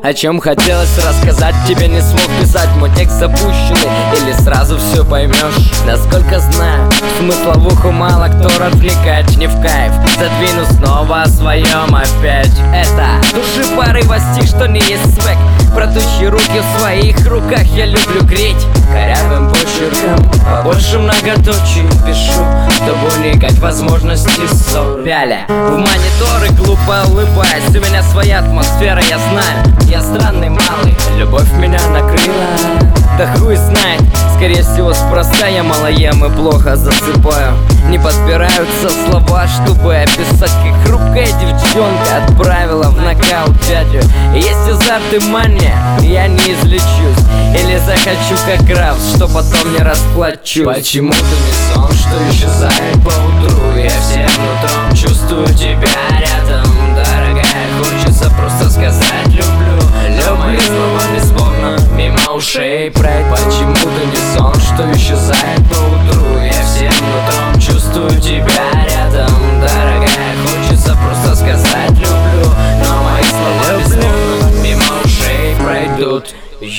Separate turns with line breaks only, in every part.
О чем хотелось рассказать, тебе не смог писать. Мой текст запущенный, или сразу все поймешь. Насколько знаю, смысловуху мало кто развлекать. Не в кайф, задвину снова о своем опять. Это души порыва стих, что не есть свек. Протущие руки в своих руках я люблю греть. Корявым почерком побольше многоточий пишу, чтобы уникать возможности ссор. Пяля в мониторы, глупо улыбаясь. У меня своя атмосфера, я знаю. Я странный малый, любовь меня накрыла. Да хуй знает, скорее всего спроста. Я мало ем и плохо засыпаю. Не подбираются слова, чтобы описать, как хрупкая девчонка отправила в нокаут дядю. Есть азарт и мания, я не излечусь. Или захочу как граф, что потом не расплачусь.
Почему-то не сон, что исчезает поутру. Я всем нутром чувствую тебя рядом, дорогая. Хочется просто сказать люблю, но мои слова бесспорно мимо ушей пройдут. Почему-то не сон, что исчезает поутру. Я всем нутром чувствую тебя рядом, дорогая. Хочется просто сказать люблю, но мои слова бесспорно мимо ушей пройдут.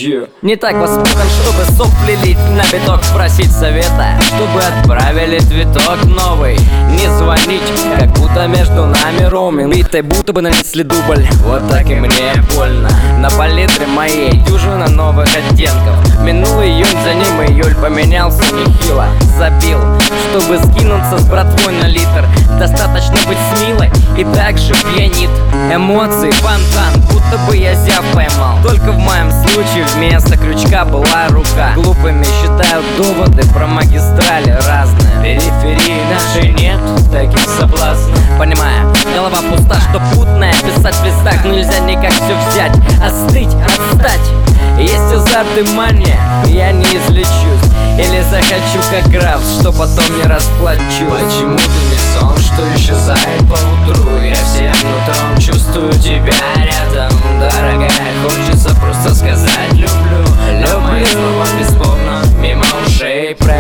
Не так воспитан, чтобы сопли лить, на биток просить совета, чтобы отправили цветок новый. Не звонить, как будто между нами роуминг. Битой будто бы нанесли дубль, вот так и мне больно. На палитре моей дюжина новых оттенков. Минул июнь, за ним июль, поменялся нехило. Забил, чтобы скинуться с братвой на литр. Достаточно быть с милой и также пьянит. Эмоции, фонтан, будто бы я зяб поймал. Только в моем случае вместо крючка была рука. Глупыми считают доводы про магистрали разные.
Периферии нашей нет таких соблазнов.
Понимаю, голова пуста, что путная. Писать в листах, но нельзя никак все взять. Остыть, отстать. Есть азарт и мания, я не излечусь. Или захочу как граф, что потом не расплачусь.
Почему-то не сон, что исчезает поутру. Я всем нутром чувствую тебя рядом, дорогая. Хочется просто сказать люблю, но мои слова бесспорно мимо ушей пройдут.